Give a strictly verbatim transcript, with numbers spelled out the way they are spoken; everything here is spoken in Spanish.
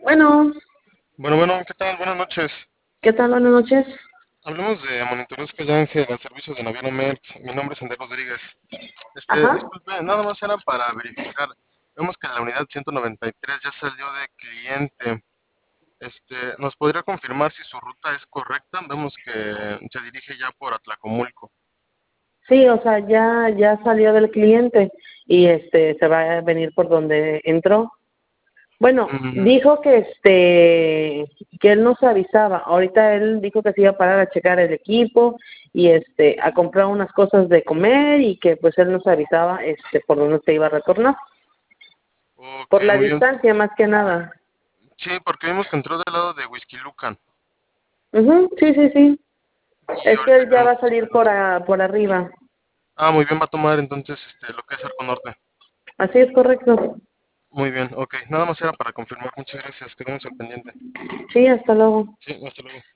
Bueno, Bueno, bueno, ¿qué tal? Buenas noches. ¿qué tal? Buenas noches. Hablemos de Monitoreos Calle Ángel, al servicio de Naviera Merck. Mi nombre es Andrés Rodríguez. Este, Ajá. disculpe, nada más era para verificar. Vemos que la unidad ciento noventa y tres ya salió de cliente. Este, ¿nos podría confirmar si su ruta es correcta? Vemos que se dirige ya por Atlacomulco. Sí, o sea, ya ya salió del cliente y este se va a venir por donde entró. Bueno, Mm, dijo que este que él nos avisaba. Ahorita él dijo que se iba a parar a checar el equipo y este a comprar unas cosas de comer y que pues él nos avisaba este por dónde se iba a retornar. ok, Por la muy bien. distancia más que nada. Sí, porque vimos que entró del lado de Whisky Lucan. Ujú, sí, sí, sí. Y Es que ahorita él ya ya va nos a está salir esperando. por a- por arriba. Ah, muy bien, va a tomar entonces este, lo que es Arco Norte. Así es correcto. Muy bien, ok. Nada más era para confirmar. Muchas gracias. Quedamos al pendiente. Sí, hasta luego. Sí, hasta luego.